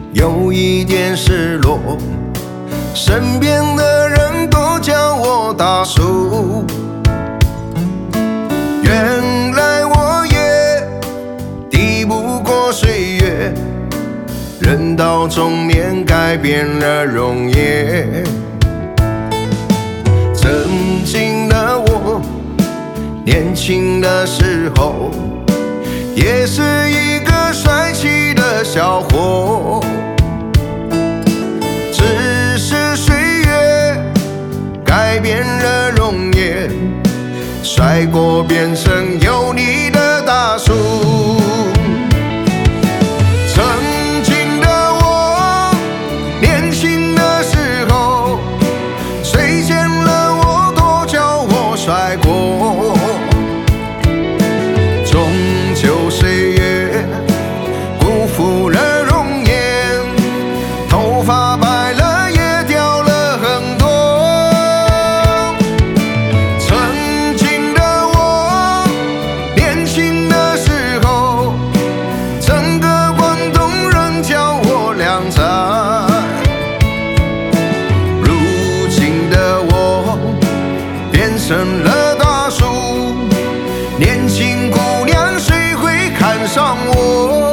有一点失落，身边的人都叫我大叔。原来我也抵不过岁月，人到中年改变了容颜。曾经的我，年轻的时候，也是一个帅气的小伙。只是岁月改变了容颜，帅过变成有你的大叔。曾经的我，年轻的时候，谁见了我都叫我帅过。终究岁月辜负了容颜，头发白了也掉了很多。曾经的我，年轻的时候，整个广东人叫我靓仔。如今的我变成了大叔，年轻姑娘谁会看上我？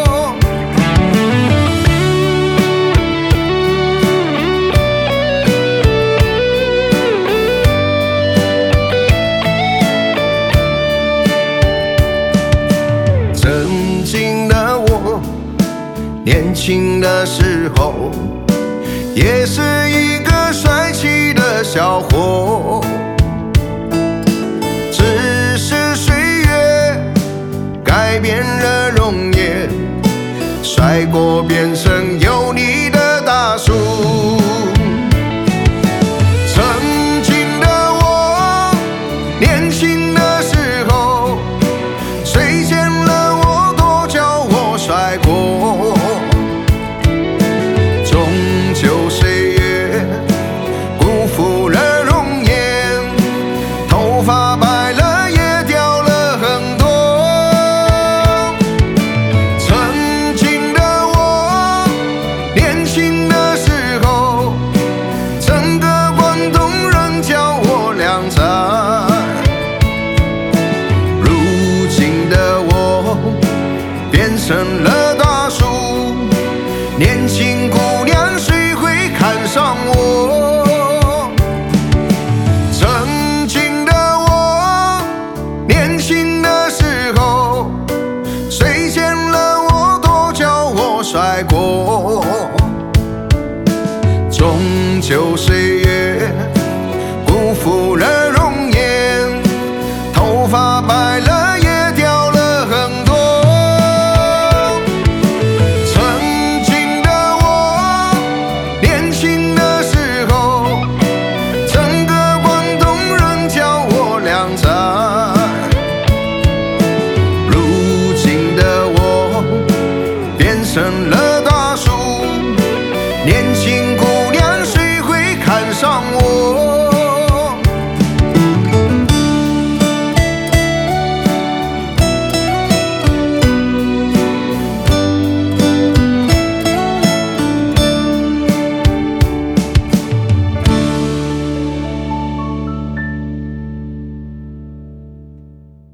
曾经的我，年轻的时候，也是一个帅气的小伙。只是岁月改变了容颜，帅过变成有你的大叔。曾经的我，年轻的时候，谁见了我都叫我帅过。终究岁月辜负了容颜，头发白了也掉了很多。曾经的我，年轻的时候，整个广东人叫我靓仔。如今的我变成了大